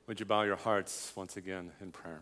Would you bow your hearts once again in prayer?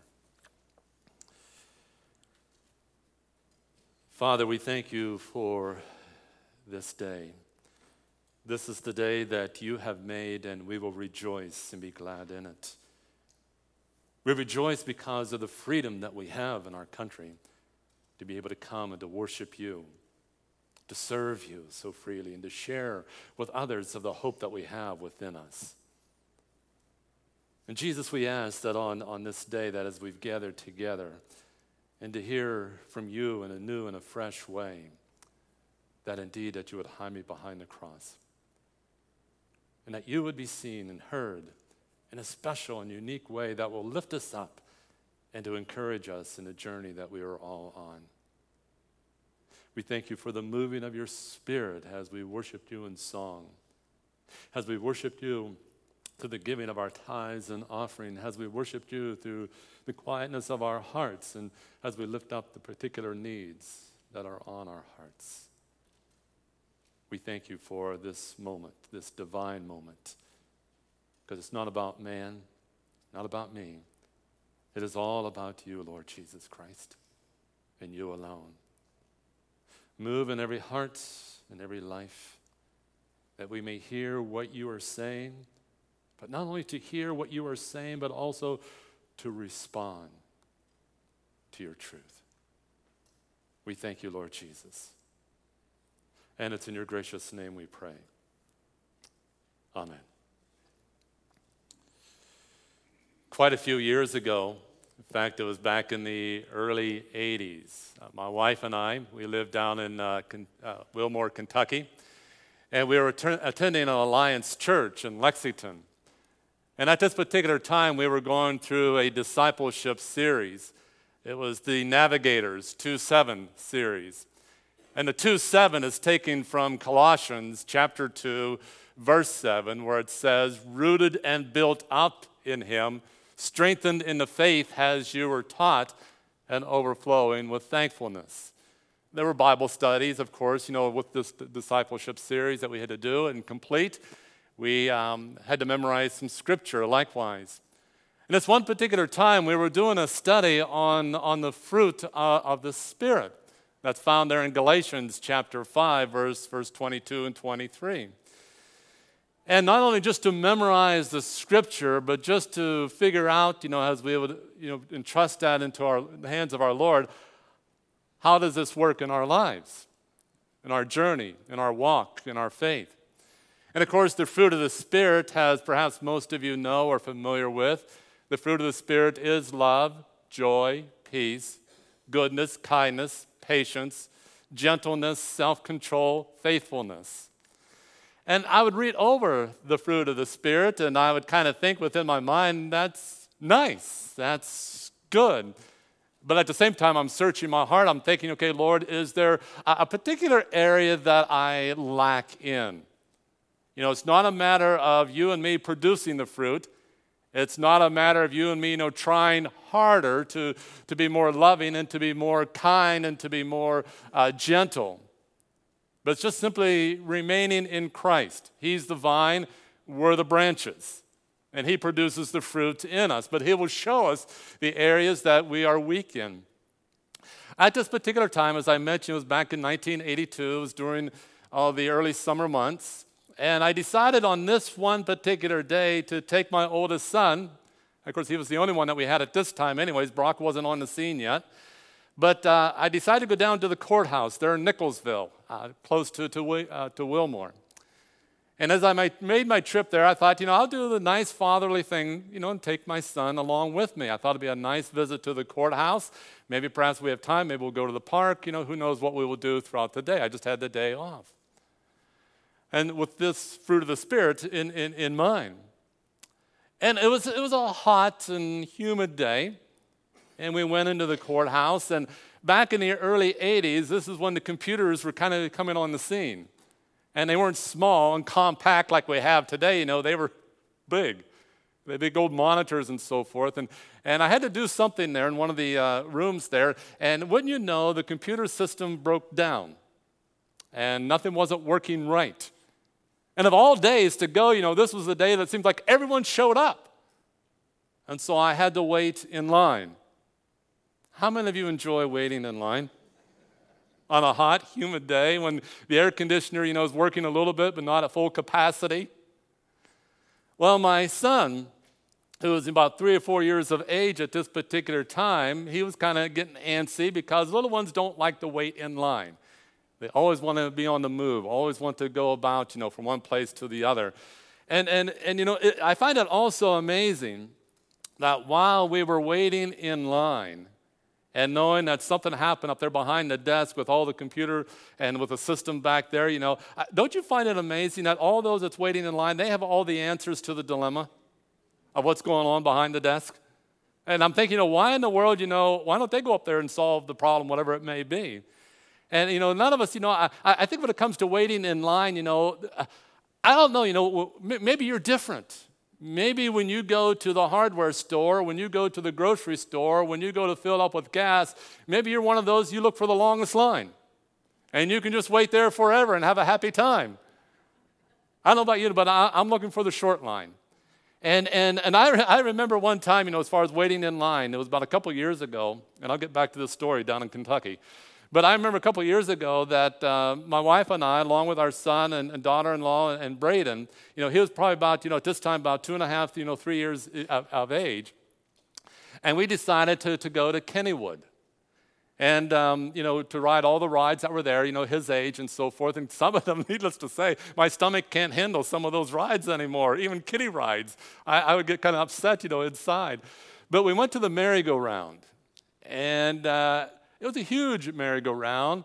Father, we thank you for this day. This is the day that you have made, and we will rejoice and be glad in it. We rejoice because of the freedom that we have in our country to be able to come and to worship you, to serve you so freely, and to share with others of the hope that we have within us. And Jesus, we ask that on this day, that as we've gathered together, and to hear from you in a new and a fresh way, that indeed that you would hide me behind the cross, and that you would be seen and heard in a special and unique way that will lift us up and to encourage us in the journey that we are all on. We thank you for the moving of your Spirit as we worshiped you in song, as we worshiped you through the giving of our tithes and offering, as we worshiped you through the quietness of our hearts, and as we lift up the particular needs that are on our hearts. We thank you for this moment, this divine moment, because it's not about man, not about me. It is all about you, Lord Jesus Christ, and you alone. Move in every heart and every life, that we may hear what you are saying, but not only to hear what you are saying, but also to respond to your truth. We thank you, Lord Jesus. And it's in your gracious name we pray. Amen. Quite a few years ago, in fact, it was back in the early 80s, my wife and I, we lived down in Wilmore, Kentucky, and we were attending an Alliance church in Lexington. And at this particular time, we were going through a discipleship series. It was the Navigators 2:7 series. And the 2:7 is taken from Colossians chapter 2, verse 7, where it says, "Rooted and built up in him, strengthened in the faith as you were taught, and overflowing with thankfulness." There were Bible studies, of course, with this discipleship series that we had to do and complete. We had to memorize some scripture likewise. And this one particular time, we were doing a study on the fruit of the Spirit. That's found there in Galatians chapter 5, verse 22 and 23. And not only just to memorize the scripture, but just to figure out, as we would, entrust that into the hands of our Lord, how does this work in our lives, in our journey, in our walk, in our faith? And of course, the fruit of the Spirit, as perhaps most of you know or familiar with, the fruit of the Spirit is love, joy, peace, goodness, kindness, patience, gentleness, self-control, faithfulness. And I would read over the fruit of the Spirit, and I would kind of think within my mind, that's nice, that's good. But at the same time, I'm searching my heart. I'm thinking, okay, Lord, is there a particular area that I lack in? It's not a matter of you and me producing the fruit. It's not a matter of you and me, trying harder to be more loving and to be more kind and to be more gentle. But it's just simply remaining in Christ. He's the vine, we're the branches. And he produces the fruit in us. But he will show us the areas that we are weak in. At this particular time, as I mentioned, it was back in 1982. It was during the early summer months. And I decided on this one particular day to take my oldest son. Of course, he was the only one that we had at this time anyways. Brock wasn't on the scene yet. But I decided to go down to the courthouse there in Nicholsville, close to Wilmore. And as I made my trip there, I thought, I'll do the nice fatherly thing, and take my son along with me. I thought it'd be a nice visit to the courthouse. Maybe perhaps we have time. Maybe we'll go to the park. Who knows what we will do throughout the day. I just had the day off. And with this fruit of the Spirit in mind. And it was a hot and humid day. And we went into the courthouse. And back in the early 80s, this is when the computers were kind of coming on the scene. And they weren't small and compact like we have today. They were big. They had big old monitors and so forth. And I had to do something there in one of the rooms there. And wouldn't you know, the computer system broke down. And nothing wasn't working right. And of all days to go, this was the day that seemed like everyone showed up. And so I had to wait in line. How many of you enjoy waiting in line? On a hot, humid day when the air conditioner, is working a little bit but not at full capacity? Well, my son, who was about 3 or 4 years of age at this particular time, he was kind of getting antsy because little ones don't like to wait in line. They always want to be on the move, always want to go about, from one place to the other. And I find it also amazing that while we were waiting in line and knowing that something happened up there behind the desk with all the computer and with the system back there, don't you find it amazing that all those that's waiting in line, they have all the answers to the dilemma of what's going on behind the desk? And I'm thinking, why in the world, why don't they go up there and solve the problem, whatever it may be? And, none of us, I think when it comes to waiting in line, I don't know, maybe you're different. Maybe when you go to the hardware store, when you go to the grocery store, when you go to fill up with gas, maybe you're one of those, you look for the longest line. And you can just wait there forever and have a happy time. I don't know about you, but I'm looking for the short line. And I remember one time, as far as waiting in line, it was about a couple years ago, and I'll get back to this story down in Kentucky. But I remember a couple of years ago that my wife and I, along with our son and daughter-in-law and Braden, he was probably about, at this time, about 2.5, 3 years of age. And we decided to go to Kennywood and, to ride all the rides that were there, his age and so forth. And some of them, needless to say, my stomach can't handle some of those rides anymore, even kiddie rides. I would get kind of upset, inside. But we went to the merry-go-round. And it was a huge merry-go-round,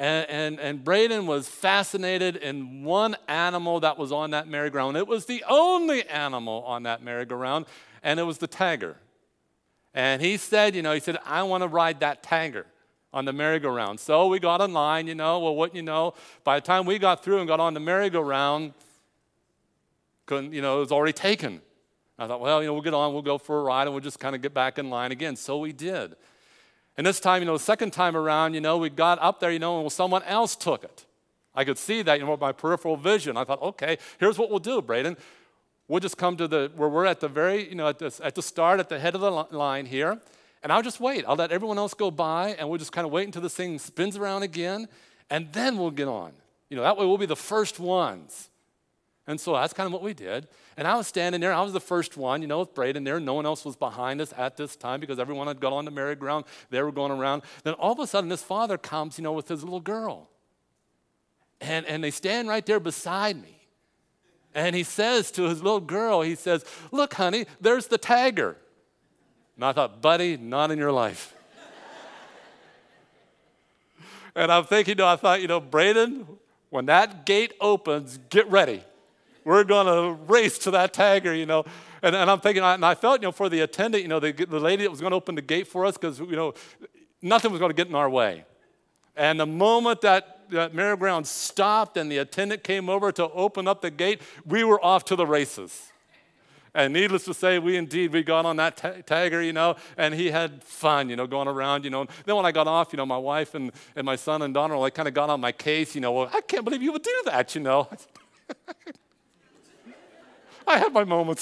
and Braden was fascinated in one animal that was on that merry-go-round. It was the only animal on that merry-go-round, and it was the tiger. And he said, I want to ride that tiger on the merry-go-round. So we got in line, wouldn't you know, by the time we got through and got on the merry-go-round, it was already taken. I thought, we'll get on, we'll go for a ride, and we'll just kind of get back in line again. So we did. And this time, the second time around, we got up there, and someone else took it. I could see that, with my peripheral vision. I thought, okay, here's what we'll do, Braden. We'll just come to where we're at the very, at the start, at the head of the line here, and I'll just wait. I'll let everyone else go by, and we'll just kind of wait until this thing spins around again, and then we'll get on. That way we'll be the first ones. And so that's kind of what we did. And I was standing there. I was the first one, with Braden there. No one else was behind us at this time because everyone had got on the merry-go-round. They were going around. Then all of a sudden, this father comes, with his little girl. And they stand right there beside me. And he says to his little girl, he says, "Look, honey, there's the tiger." And I thought, buddy, not in your life. And I'm thinking, I thought, Braden, when that gate opens, get ready. We're going to race to that tiger, And I'm thinking, and I felt, for the attendant, the lady that was going to open the gate for us because, nothing was going to get in our way. And the moment that merry-go-round stopped and the attendant came over to open up the gate, we were off to the races. And needless to say, we got on that tiger, and he had fun, going around, Then when I got off, my wife and my son and daughter, kind of got on my case, well, I can't believe you would do that, I had my moments.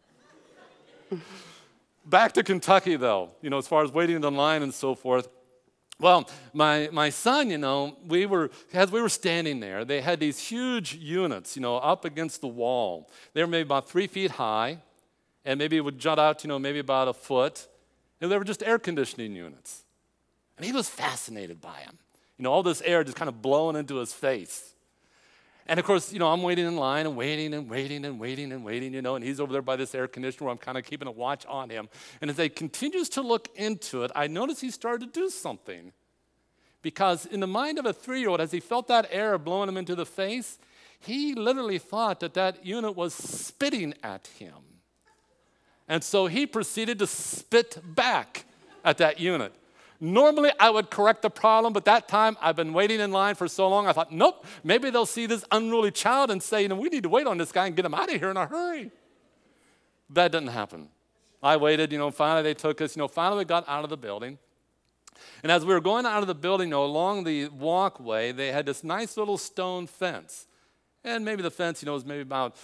Back to Kentucky, though, as far as waiting in the line and so forth. Well, my son, as we were standing there, they had these huge units, up against the wall. They were maybe about 3 feet high, and maybe it would jut out, maybe about a foot. And they were just air conditioning units. And he was fascinated by them. All this air just kind of blowing into his face. And of course, I'm waiting in line and waiting, and he's over there by this air conditioner where I'm kind of keeping a watch on him. And as he continues to look into it, I notice he started to do something. Because in the mind of a 3-year-old, as he felt that air blowing him into the face, he literally thought that unit was spitting at him. And so he proceeded to spit back at that unit. Normally, I would correct the problem, but that time I've been waiting in line for so long, I thought, nope, maybe they'll see this unruly child and say, we need to wait on this guy and get him out of here in a hurry. That didn't happen. I waited, finally they took us, finally we got out of the building. And as we were going out of the building, along the walkway, they had this nice little stone fence. And maybe the fence, was maybe about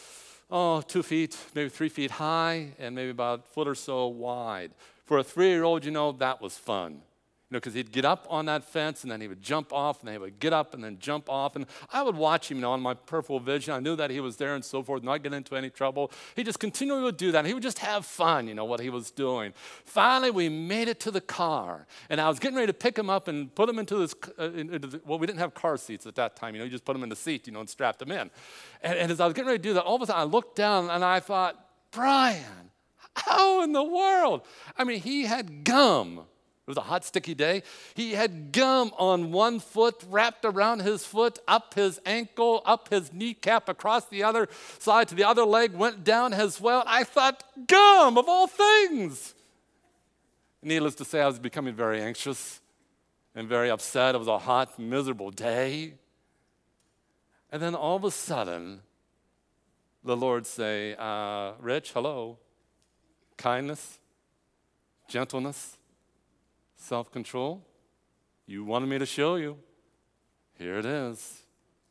2 feet, maybe 3 feet high, and maybe about a foot or so wide. For a 3-year-old, that was fun. Because he'd get up on that fence, and then he would jump off, and then he would get up and then jump off. And I would watch him, on my peripheral vision. I knew that he was there and so forth, not get into any trouble. He just continually would do that. And he would just have fun, what he was doing. Finally, we made it to the car. And I was getting ready to pick him up and put him into this, we didn't have car seats at that time. You just put him in the seat, and strapped him in. And as I was getting ready to do that, all of a sudden I looked down, and I thought, Brian, how in the world? He had gum. It was a hot, sticky day. He had gum on one foot, wrapped around his foot, up his ankle, up his kneecap, across the other side to the other leg, went down as well. I thought, gum, of all things. Needless to say, I was becoming very anxious and very upset. It was a hot, miserable day. And then all of a sudden, the Lord say, Rich, hello. Kindness, gentleness, self-control. You wanted me to show you. Here it is.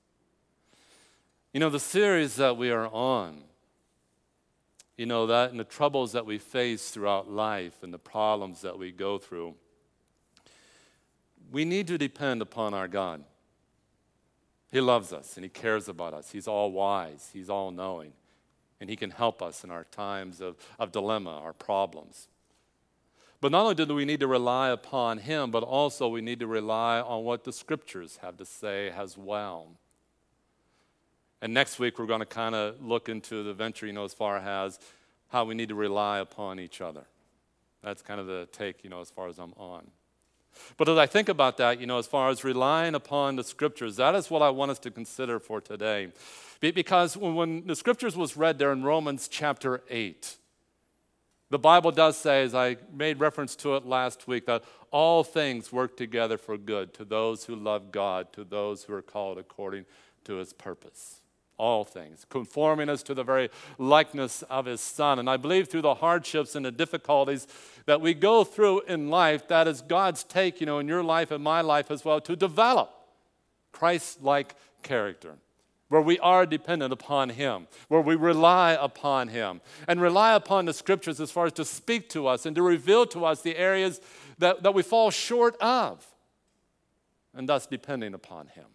The series that we are on, that and the troubles that we face throughout life and the problems that we go through, we need to depend upon our God. He loves us and He cares about us. He's all wise. He's all knowing. And He can help us in our times of dilemma, our problems. But not only do we need to rely upon Him, but also we need to rely on what the Scriptures have to say as well. And next week we're going to kind of look into the venture, as far as how we need to rely upon each other. That's kind of the take, as far as I'm on. But as I think about that, as far as relying upon the Scriptures, that is what I want us to consider for today. Because when the Scriptures was read there in Romans chapter 8, the Bible does say, as I made reference to it last week, that all things work together for good to those who love God, to those who are called according to His purpose. All things, conforming us to the very likeness of His Son. And I believe through the hardships and the difficulties that we go through in life, that is God's take, in your life and my life as well, to develop Christ-like character, where we are dependent upon Him, where we rely upon Him, and rely upon the Scriptures as far as to speak to us and to reveal to us the areas that we fall short of, and thus depending upon Him.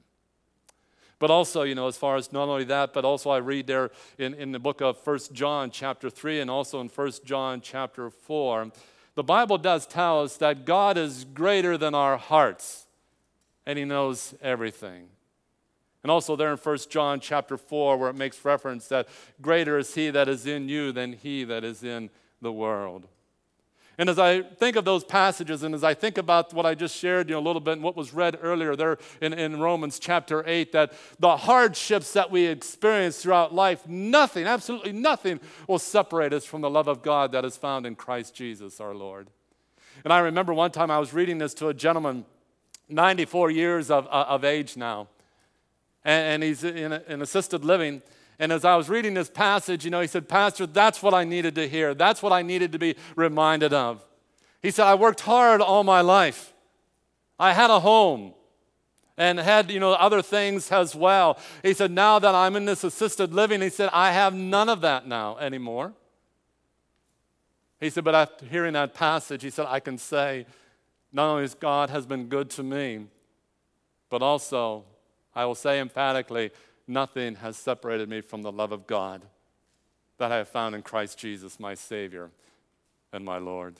But also, as far as not only that, but also I read there in the book of 1 John chapter 3 and also in 1 John chapter 4, the Bible does tell us that God is greater than our hearts, and He knows everything. And also there in 1 John chapter 4, where it makes reference that greater is He that is in you than he that is in the world. And as I think of those passages, and as I think about what I just shared a little bit and what was read earlier there in Romans chapter 8, that the hardships that we experience throughout life, nothing, absolutely nothing will separate us from the love of God that is found in Christ Jesus our Lord. And I remember one time I was reading this to a gentleman, 94 years of age now. And he's in assisted living. And as I was reading this passage, he said, Pastor, that's what I needed to hear. That's what I needed to be reminded of. He said, I worked hard all my life. I had a home and had, other things as well. He said, now that I'm in this assisted living, he said, I have none of that now anymore. He said, but after hearing that passage, he said, I can say, not only has God has been good to me, but also I will say emphatically, nothing has separated me from the love of God that I have found in Christ Jesus, my Savior and my Lord.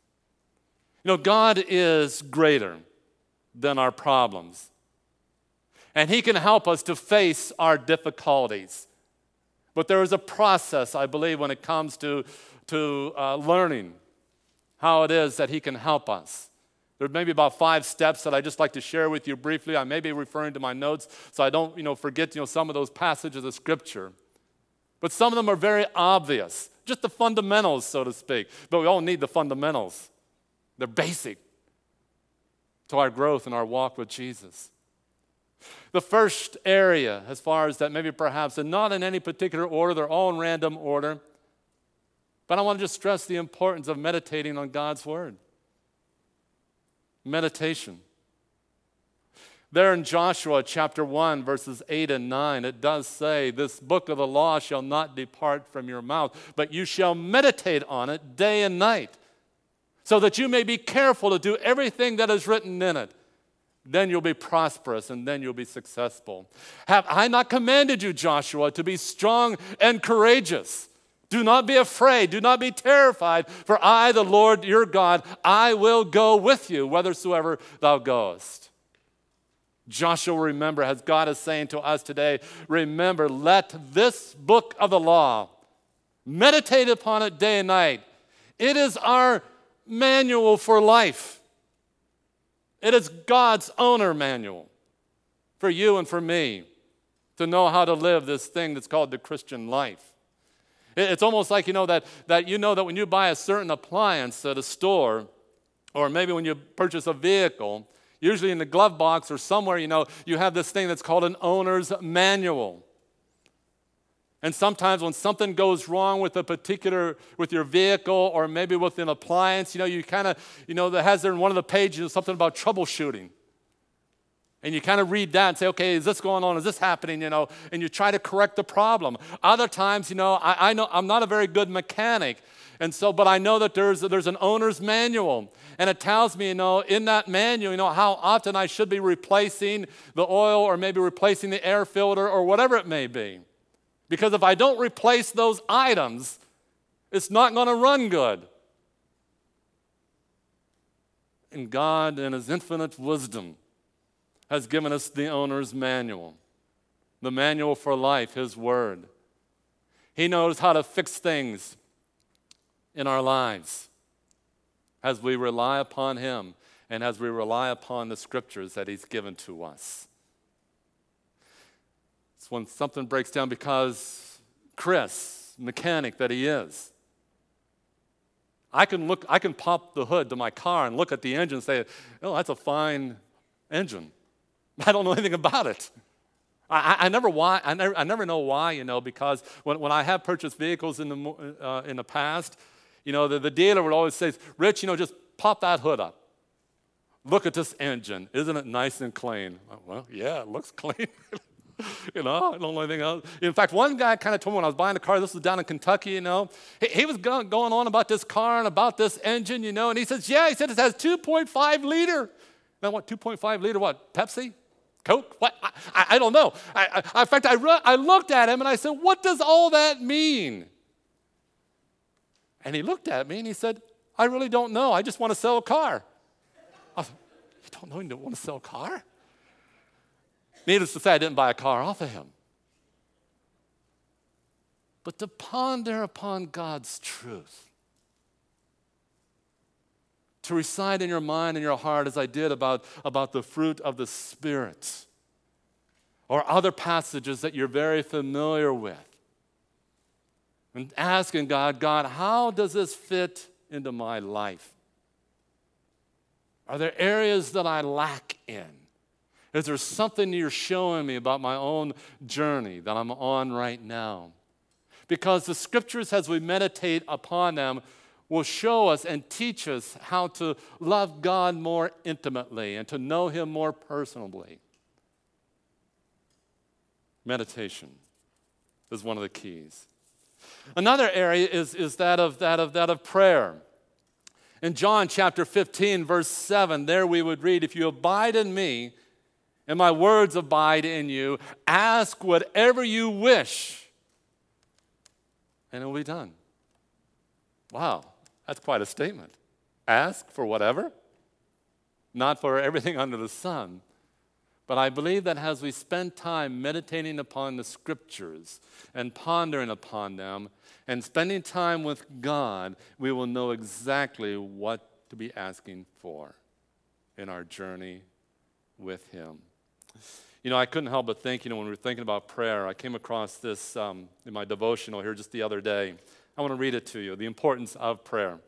God is greater than our problems. And He can help us to face our difficulties. But there is a process, I believe, when it comes to learning how it is that He can help us. There may be about 5 steps that I'd just like to share with you briefly. I may be referring to my notes so I don't, forget, some of those passages of Scripture. But some of them are very obvious, just the fundamentals, so to speak. But we all need the fundamentals. They're basic to our growth and our walk with Jesus. The first area, as far as that maybe perhaps, and not in any particular order, they're all in random order, but I want to just stress the importance of meditating on God's Word. Meditation. There in Joshua chapter 1, verses 8 and 9, it does say, "This book of the law shall not depart from your mouth, but you shall meditate on it day and night, so that you may be careful to do everything that is written in it. Then you'll be prosperous, and then you'll be successful. Have I not commanded you, Joshua, to be strong and courageous? Do not be afraid, do not be terrified, for I, the Lord your God, I will go with you whithersoever thou goest." Joshua, remember, as God is saying to us today, remember, let this book of the law, meditate upon it day and night. It is our manual for life. It is God's owner manual for you and for me to know how to live this thing that's called the Christian life. It's almost like that when you buy a certain appliance at a store, or maybe when you purchase a vehicle, usually in the glove box or somewhere, you have this thing that's called an owner's manual. And sometimes when something goes wrong with your vehicle or maybe with an appliance, you kind of, that has there in one of the pages something about troubleshooting. And you kind of read that and say, okay, is this going on? Is this happening? And you try to correct the problem. Other times, I know I'm not a very good mechanic. But I know that there's an owner's manual. And it tells me, in that manual, how often I should be replacing the oil or maybe replacing the air filter or whatever it may be. Because if I don't replace those items, it's not going to run good. And God, in His infinite wisdom, has given us the owner's manual, the manual for life, His Word. He knows how to fix things in our lives as we rely upon Him and as we rely upon the Scriptures that He's given to us. It's when something breaks down, because Chris, mechanic that he is, I can pop the hood to my car and look at the engine and say, oh, that's a fine engine. I don't know anything about it. I never know why, because when I have purchased vehicles in the past, the dealer would always say, Rich, just pop that hood up. Look at this engine. Isn't it nice and clean? Well, yeah, it looks clean. I don't know anything else. In fact, one guy kind of told me when I was buying a car, this was down in Kentucky, he was going on about this car and about this engine, and he says, yeah, it has 2.5 liter. Now what, 2.5 liter what, Pepsi? Coke? What? I don't know. In fact, I looked at him and I said, what does all that mean? And he looked at me and he said, I really don't know. I just want to sell a car. I was, you don't know you want to sell a car? Needless to say, I didn't buy a car off of him. But to ponder upon God's truth, to recite in your mind and your heart, as I did about the fruit of the Spirit, or other passages that you're very familiar with, and asking God, how does this fit into my life? Are there areas that I lack in? Is there something you're showing me about my own journey that I'm on right now? Because the Scriptures, as we meditate upon them, will show us and teach us how to love God more intimately and to know Him more personally. Meditation is one of the keys. Another area is that of prayer. In John chapter 15, verse 7, there we would read, if you abide in me and my words abide in you, ask whatever you wish, and it will be done. Wow, that's quite a statement. Ask for whatever, not for everything under the sun. But I believe that as we spend time meditating upon the Scriptures and pondering upon them and spending time with God, we will know exactly what to be asking for in our journey with Him. I couldn't help but think, when we were thinking about prayer, I came across this in my devotional here just the other day. I want to read it to you, the importance of prayer.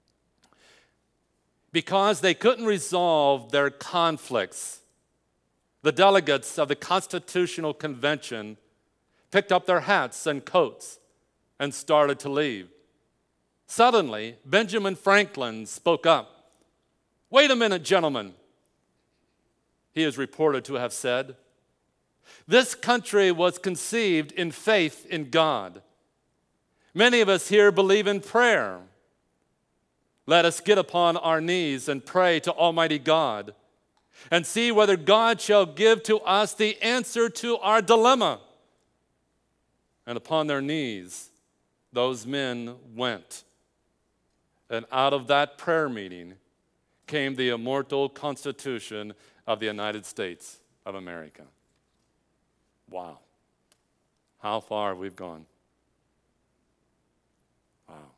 Because they couldn't resolve their conflicts, the delegates of the Constitutional Convention picked up their hats and coats and started to leave. Suddenly, Benjamin Franklin spoke up. Wait a minute, gentlemen. he is reported to have said, "This country was conceived in faith in God. Many of us here believe in prayer. Let us get upon our knees and pray to Almighty God and see whether God shall give to us the answer to our dilemma." And upon their knees, those men went. And out of that prayer meeting came the immortal Constitution of the United States of America. Wow. How far we've gone. Wow.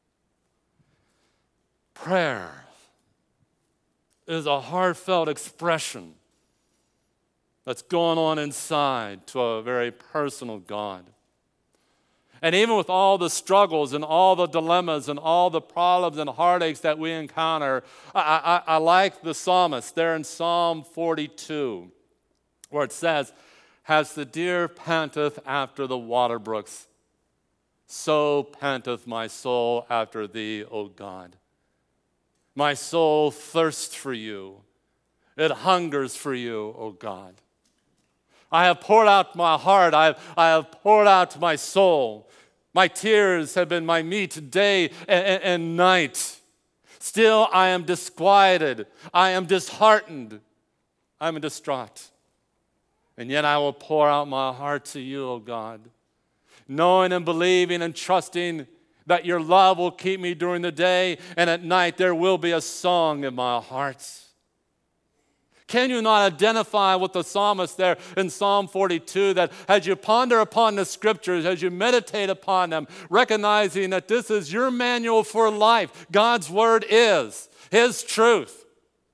Prayer is a heartfelt expression that's going on inside to a very personal God. And even with all the struggles and all the dilemmas and all the problems and heartaches that we encounter, I like the psalmist there in Psalm 42, where it says, "As the deer panteth after the water brooks, so panteth my soul after thee, O God. My soul thirsts for you. It hungers for you, O God. I have poured out my heart. I have poured out my soul. My tears have been my meat day and night. Still I am disquieted. I am disheartened. I am distraught. And yet I will pour out my heart to you, O God, knowing and believing and trusting that your love will keep me during the day, and at night there will be a song in my heart." Can you not identify with the psalmist there in Psalm 42, that as you ponder upon the scriptures, as you meditate upon them, recognizing that this is your manual for life, God's word is his truth,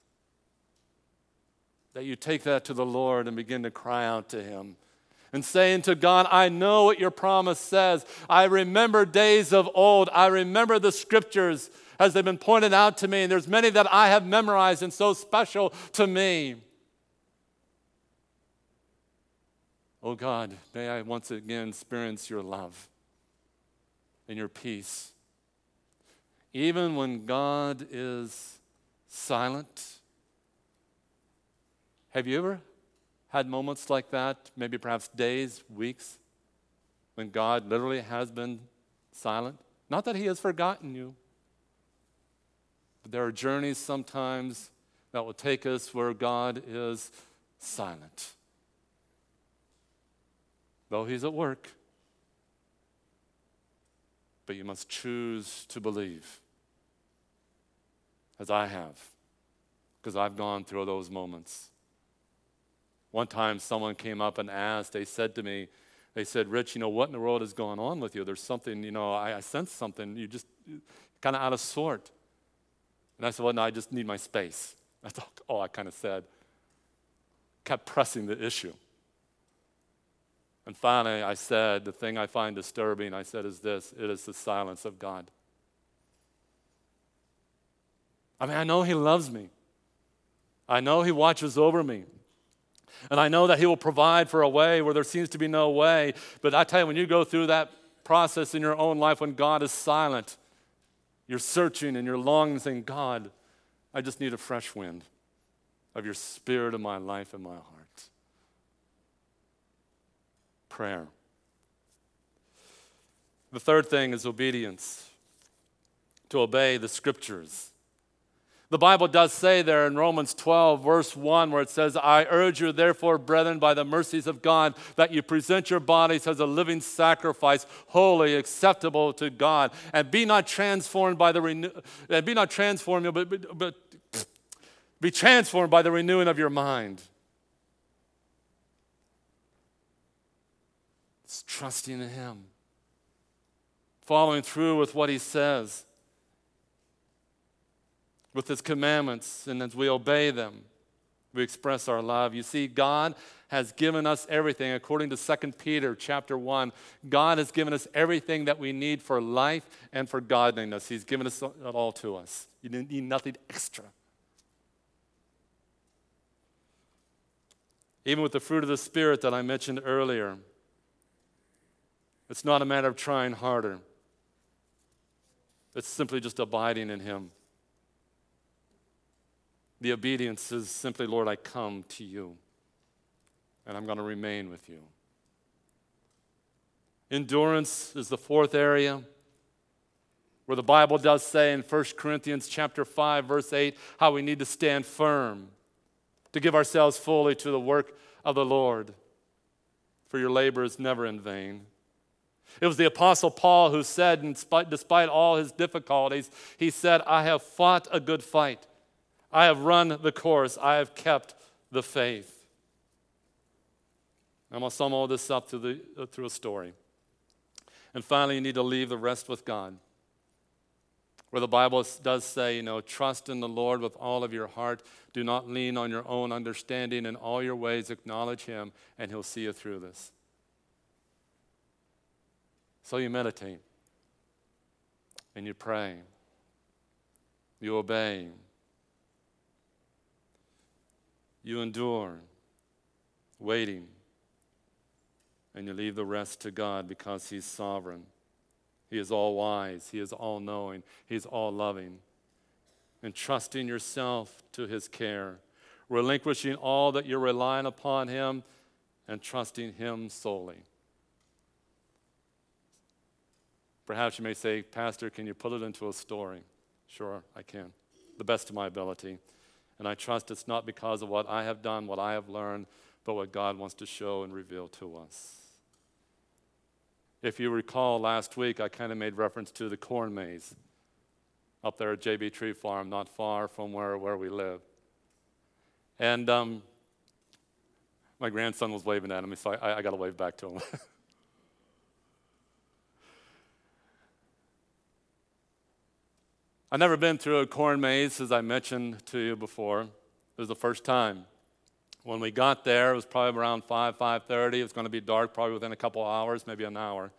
that you take that to the Lord and begin to cry out to him and saying to God, "I know what your promise says. I remember days of old. I remember the scriptures as they've been pointed out to me, and there's many that I have memorized and so special to me. Oh God, may I once again experience your love and your peace. Even when God is silent." Have you ever had moments like that, maybe perhaps days, weeks, when God literally has been silent? Not that he has forgotten you, but there are journeys sometimes that will take us where God is silent. Though he's at work, but you must choose to believe, as I have, because I've gone through those moments. One time someone came up and asked, they said to me, they said, "Rich, what in the world is going on with you? There's something, I sense something, you just kind of out of sort." And I said, "Well, no, I just need my space." That's all I kind of said. Kept pressing the issue. And finally I said, the thing I find disturbing, I said, is this: it is the silence of God. I know he loves me. I know he watches over me. And I know that he will provide for a way where there seems to be no way. But I tell you, when you go through that process in your own life, when God is silent, you're searching and you're longing, saying, "God, I just need a fresh wind of your spirit in my life and my heart." Prayer. The third thing is obedience, to obey the scriptures. The Bible does say there in Romans 12, verse 1, where it says, "I urge you, therefore, brethren, by the mercies of God, that you present your bodies as a living sacrifice, holy, acceptable to God, and be not transformed by the be transformed by the renewing of your mind." It's trusting in him, following through with what he says, with his commandments, and as we obey them, we express our love. You see, God has given us everything. According to 2 Peter chapter 1, God has given us everything that we need for life and for godliness. He's given us it all to us. You need nothing extra. Even with the fruit of the Spirit that I mentioned earlier, it's not a matter of trying harder. It's simply just abiding in him. The obedience is simply, Lord, I come to you, and I'm going to remain with you. Endurance is the fourth area, where the Bible does say in 1 Corinthians chapter 5, verse 8, how we need to stand firm, to give ourselves fully to the work of the Lord, for your labor is never in vain. It was the Apostle Paul who said, despite all his difficulties, he said, I have fought a good fight. I have run the course. I have kept the faith. I'm going to sum all this up through a story. And finally, you need to leave the rest with God. Where the Bible does say, trust in the Lord with all of your heart. Do not lean on your own understanding. In all your ways, acknowledge him, and he'll see you through this. So you meditate, and you pray, you obey, you endure, waiting, and you leave the rest to God because he's sovereign. He is all wise, he is all knowing, he's all loving. And trusting yourself to his care, relinquishing all that you're relying upon him, and trusting him solely. Perhaps you may say, Pastor, can you put it into a story? Sure, I can, the best of my ability. And I trust it's not because of what I have done, what I have learned, but what God wants to show and reveal to us. If you recall last week, I kind of made reference to the corn maze up there at JB Tree Farm, not far from where we live. And my grandson was waving at him, so I got to wave back to him. I've never been through a corn maze, as I mentioned to you before. It was the first time. When we got there, it was probably around 5:30. It was going to be dark probably within a couple of hours, maybe an hour.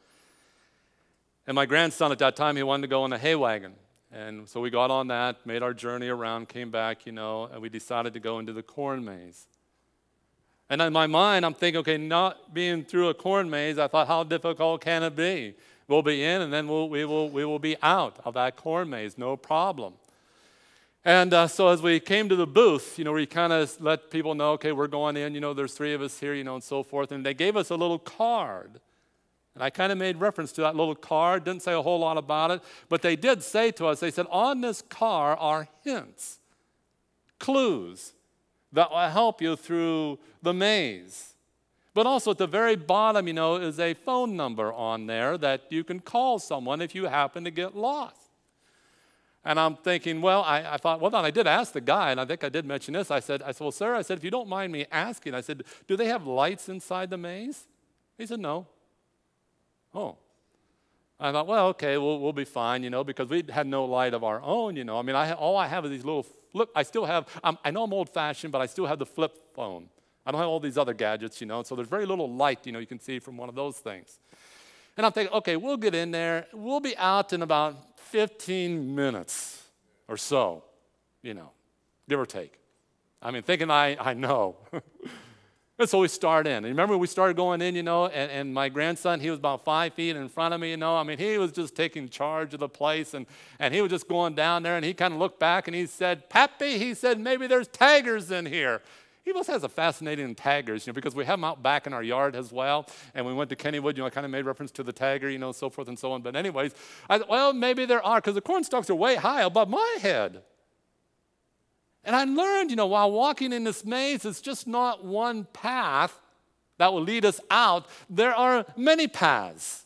And my grandson at that time, he wanted to go in a hay wagon. And so we got on that, made our journey around, came back, and we decided to go into the corn maze. And in my mind, I'm thinking, okay, not being through a corn maze, I thought, how difficult can it be? We'll be in, and then we will be out of that corn maze, no problem. And so as we came to the booth, we kind of let people know, okay, we're going in, there's 3 of us here, and so forth. And they gave us a little card. And I kind of made reference to that little card, didn't say a whole lot about it, but they did say to us, they said, on this card are hints, clues that will help you through the maze. But also at the very bottom, is a phone number on there that you can call someone if you happen to get lost. And I'm thinking, well, I thought, well, then I did ask the guy, and I think I did mention this. I said, well, sir, if you don't mind me asking, I said, do they have lights inside the maze? He said, no. Oh. I thought, well, okay, we'll be fine, because we had no light of our own, I mean, all I have is these little flip. I still have, I know I'm old-fashioned, but I still have the flip phone. I don't have all these other gadgets, so there's very little light, you can see from one of those things. And I'm thinking, okay, we'll get in there. We'll be out in about 15 minutes or so, give or take. I mean, thinking I know. And so we start in. And remember, we started going in, and my grandson, he was about 5 feet in front of me, I mean, he was just taking charge of the place, and he was just going down there, and he kind of looked back, and he said, Pappy, he said, maybe there's tigers in here. He must has a fascinating tigers, because we have them out back in our yard as well. And we went to Kennywood, I kind of made reference to the tiger, so forth and so on. But anyways, I thought, well, maybe there are, because the corn stalks are way high above my head. And I learned, while walking in this maze, it's just not one path that will lead us out. There are many paths.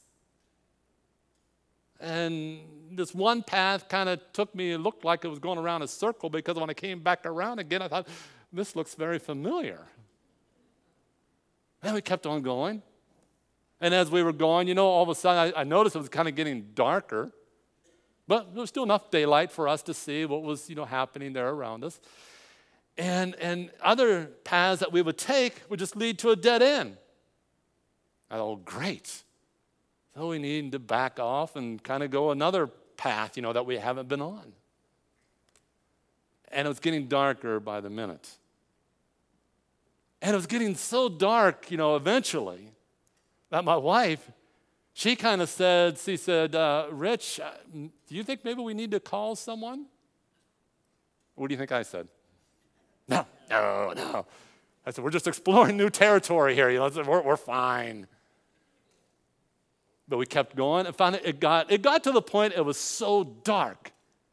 And this one path kind of took me, it looked like it was going around a circle, because when I came back around again, I thought, this looks very familiar. And we kept on going. And as we were going, all of a sudden, I noticed it was kind of getting darker. But there was still enough daylight for us to see what was, happening there around us. And other paths that we would take would just lead to a dead end. I thought, oh, great. So we need to back off and kind of go another path, that we haven't been on. And it was getting darker by the minute. And it was getting so dark, eventually, that my wife, she kind of said, Rich, do you think maybe we need to call someone? What do you think I said? No, no, no. I said, we're just exploring new territory here. We're fine. But we kept going, and finally it got to the point it was so dark.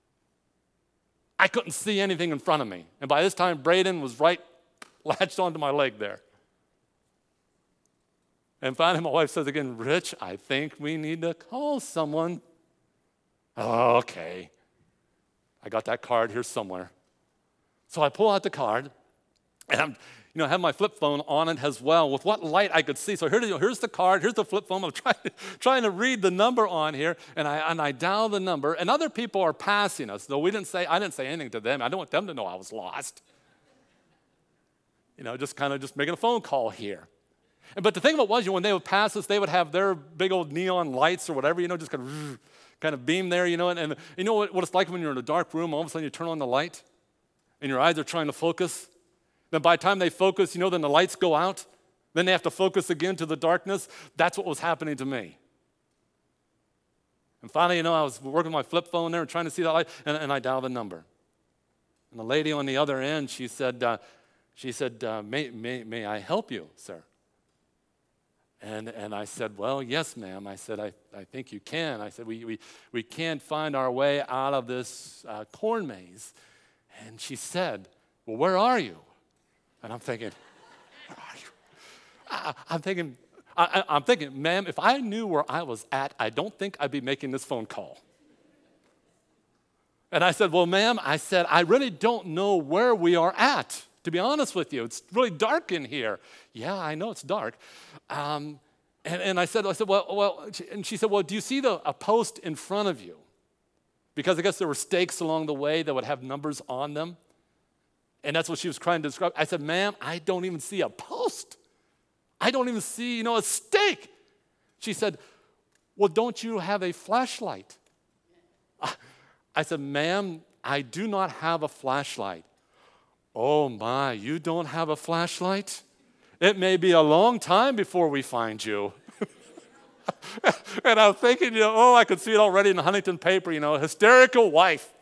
I couldn't see anything in front of me. And by this time, Braden was right latched onto my leg there. And finally, my wife says again, Rich, I think we need to call someone. Oh, okay. I got that card here somewhere. So I pull out the card, and I have my flip phone on it as well with what light I could see. So here's the card, here's the flip phone. I'm trying to read the number on here, and I dial the number. And other people are passing us, though I didn't say anything to them. I don't want them to know I was lost. Just making a phone call here. But the thing about it was, when they would pass us, they would have their big old neon lights or whatever, just kind of beam there, and you know what it's like when you're in a dark room, all of a sudden you turn on the light, and your eyes are trying to focus. Then by the time they focus, then the lights go out. Then they have to focus again to the darkness. That's what was happening to me. And finally, I was working my flip phone there and trying to see that light, and I dialed the number. And the lady on the other end, she said, may I help you, sir? And I said, well, yes, ma'am. I said, I think you can. I said, we can't find our way out of this corn maze. And she said, well, where are you? And I'm thinking, where are you? I'm thinking, ma'am, if I knew where I was at, I don't think I'd be making this phone call. And I said, well, ma'am, I really don't know where we are at. To be honest with you, it's really dark in here. Yeah, I know it's dark. And I said, well, and she said, well, do you see a post in front of you? Because I guess there were stakes along the way that would have numbers on them. And that's what she was trying to describe. I said, ma'am, I don't even see a post. I don't even see, a stake. She said, well, don't you have a flashlight? I said, ma'am, I do not have a flashlight. Oh my, you don't have a flashlight? It may be a long time before we find you. And I was thinking, I could see it already in the Huntington paper, hysterical wife.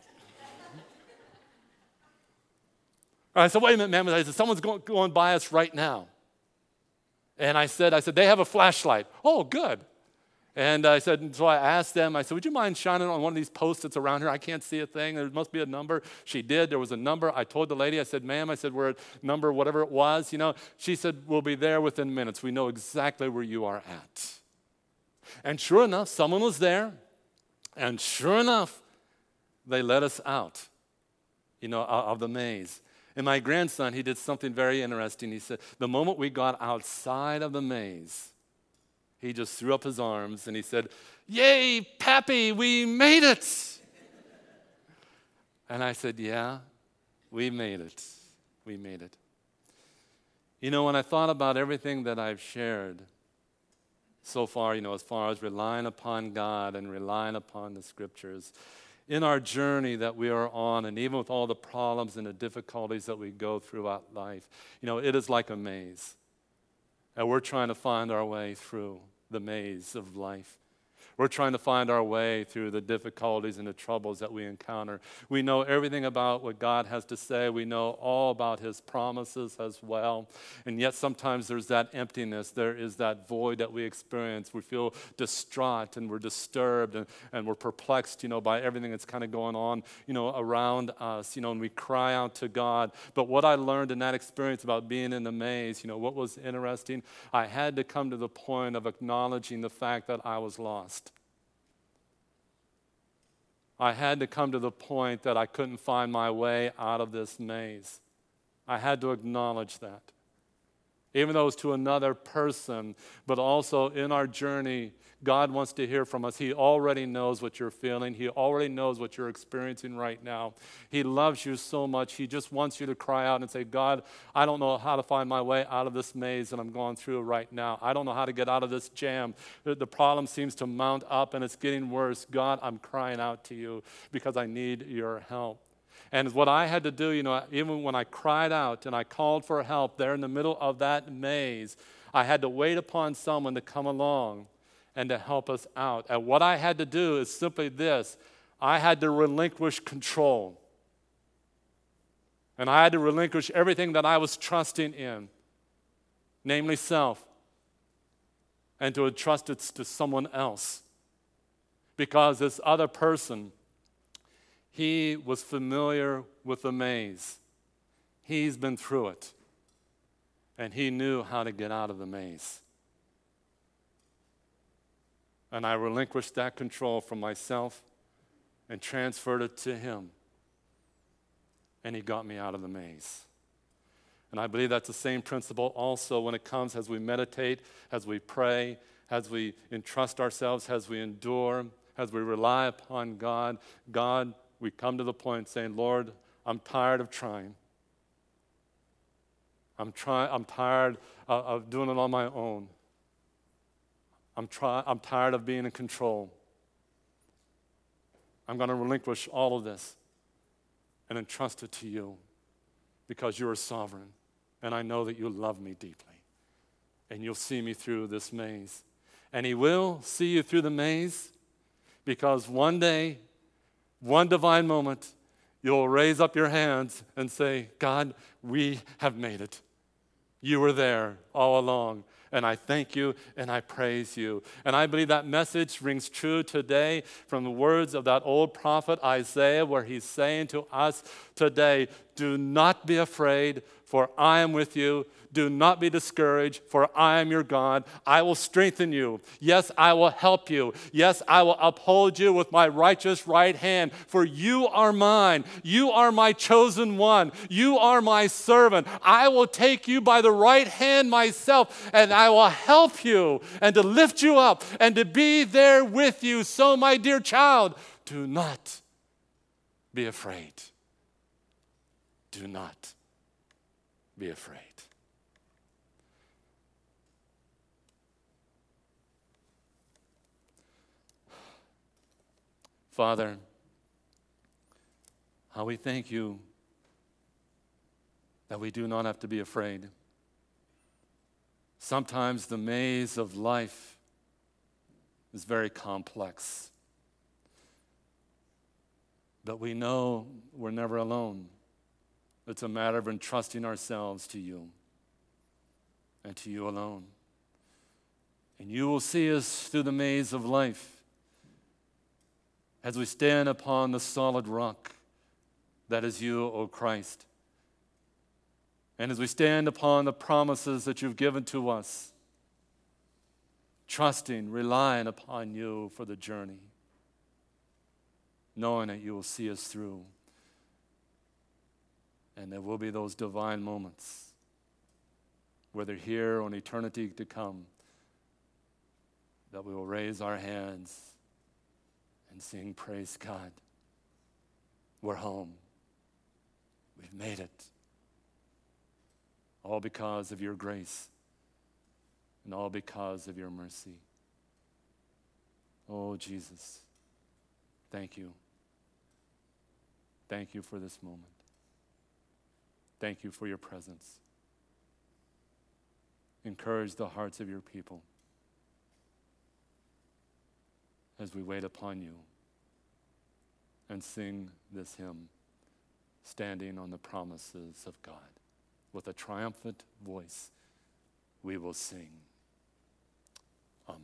I said, wait a minute, ma'am. I said, someone's going by us right now. And I said, they have a flashlight. Oh, good. And I said, so I asked them, I said, would you mind shining on one of these posts that's around here? I can't see a thing. There must be a number. She did. There was a number. I told the lady, I said, ma'am, we're at number whatever it was. She said, we'll be there within minutes. We know exactly where you are at. And sure enough, someone was there. And sure enough, they let us out, of the maze. And my grandson, he did something very interesting. He said, the moment we got outside of the maze, he just threw up his arms and he said, yay, Pappy, we made it. And I said, yeah, we made it. We made it. When I thought about everything that I've shared so far, as far as relying upon God and relying upon the Scriptures, in our journey that we are on, and even with all the problems and the difficulties that we go throughout life, it is like a maze. And we're trying to find our way through the maze of life. We're trying to find our way through the difficulties and the troubles that we encounter. We know everything about what God has to say. We know all about His promises as well. And yet sometimes there's that emptiness. There is that void that we experience. We feel distraught and we're disturbed and we're perplexed, by everything that's kind of going on, around us, and we cry out to God. But what I learned in that experience about being in the maze, what was interesting, I had to come to the point of acknowledging the fact that I was lost. I had to come to the point that I couldn't find my way out of this maze. I had to acknowledge that. Even though it was to another person, but also in our journey, God wants to hear from us. He already knows what you're feeling. He already knows what you're experiencing right now. He loves you so much. He just wants you to cry out and say, God, I don't know how to find my way out of this maze that I'm going through right now. I don't know how to get out of this jam. The problem seems to mount up and it's getting worse. God, I'm crying out to you because I need your help. And what I had to do, even when I cried out and I called for help there in the middle of that maze, I had to wait upon someone to come along and to help us out. And what I had to do is simply this. I had to relinquish control. And I had to relinquish everything that I was trusting in, namely self, and to entrust it to someone else. Because this other person, he was familiar with the maze. He's been through it. And he knew how to get out of the maze. And I relinquished that control from myself and transferred it to him. And he got me out of the maze. And I believe that's the same principle also when it comes as we meditate, as we pray, as we entrust ourselves, as we endure, as we rely upon God. God, we come to the point saying, Lord, I'm tired of trying. I'm tired of doing it on my own. I'm tired of being in control. I'm going to relinquish all of this and entrust it to you because you are sovereign. And I know that you love me deeply. And you'll see me through this maze. And he will see you through the maze because one day, one divine moment, you'll raise up your hands and say, God, we have made it. You were there all along. And I thank you and I praise you. And I believe that message rings true today from the words of that old prophet Isaiah, where he's saying to us today, do not be afraid, for I am with you. Do not be discouraged, for I am your God. I will strengthen you. Yes, I will help you. Yes, I will uphold you with my righteous right hand, for you are mine. You are my chosen one. You are my servant. I will take you by the right hand myself, and I will help you and to lift you up and to be there with you. So, my dear child, do not be afraid. Do not be afraid. Father, how we thank you that we do not have to be afraid. Sometimes the maze of life is very complex. But we know we're never alone. It's a matter of entrusting ourselves to you and to you alone. And you will see us through the maze of life as we stand upon the solid rock that is you, O Christ. And as we stand upon the promises that you've given to us, trusting, relying upon you for the journey, knowing that you will see us through. And there will be those divine moments, whether here or in eternity to come, that we will raise our hands and sing, praise God. We're home. We've made it. All because of your grace and all because of your mercy. Oh, Jesus, thank you. Thank you for this moment. Thank you for your presence. Encourage the hearts of your people as we wait upon you and sing this hymn, standing on the promises of God. With a triumphant voice, we will sing. Amen.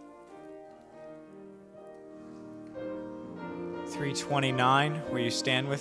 .329, will you stand with